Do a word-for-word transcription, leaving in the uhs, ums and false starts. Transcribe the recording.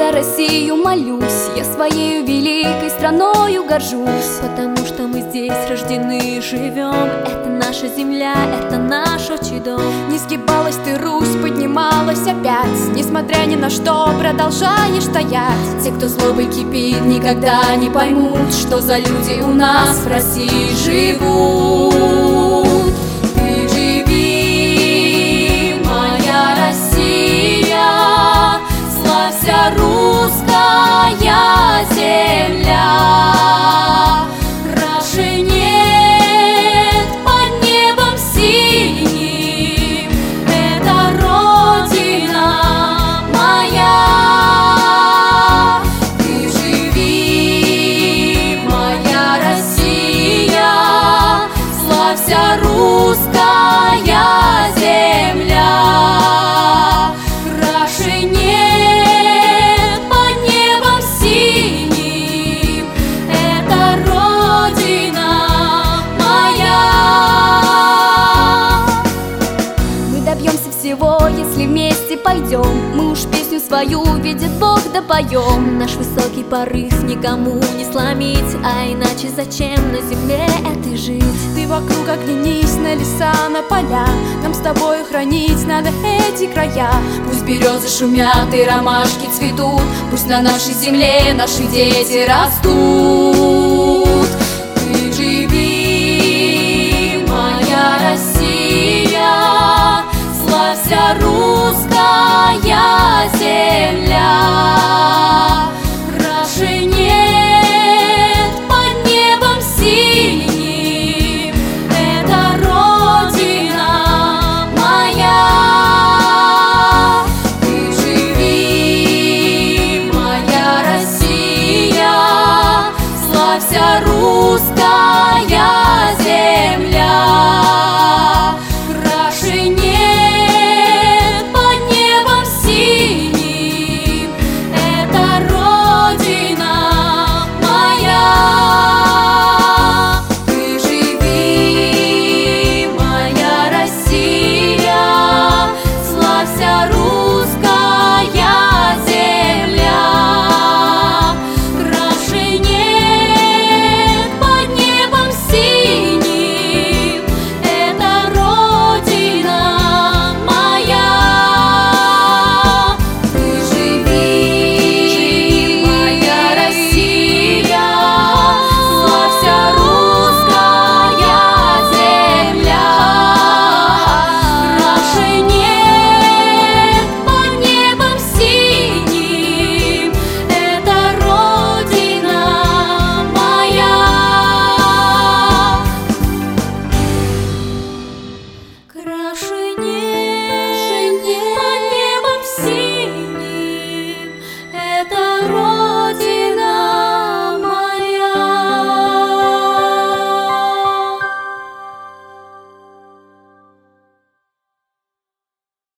за Россию молюсь, я своей великой страною горжусь, потому что мы здесь рождены и живем. Это наша земля, это наш отчий дом. Не сгибалась ты, Русь, поднималась опять, несмотря ни на что, продолжаешь стоять. Те, кто злобой кипит, никогда не поймут, что за люди у нас в России живут. Ты живи, моя Россия, славься русская земля. Краше нет под небом синим, это Родина моя. Ты живи, моя Россия, славься русская земля. Краше нет под небом синим, это Родина моя. Мы добьемся всего, если вместе пойдем. Мы уж песню свою, видит Бог, допоем. Наш высокий порыв никому не сломить, а иначе зачем на земле этой жить? Ты вокруг оглянись на леса, на поля, нам с тобой хранить надо эти края. Пусть березы шумят и ромашки цветут, пусть на нашей земле наши дети растут. Ты живи, моя Россия, славься русская земля.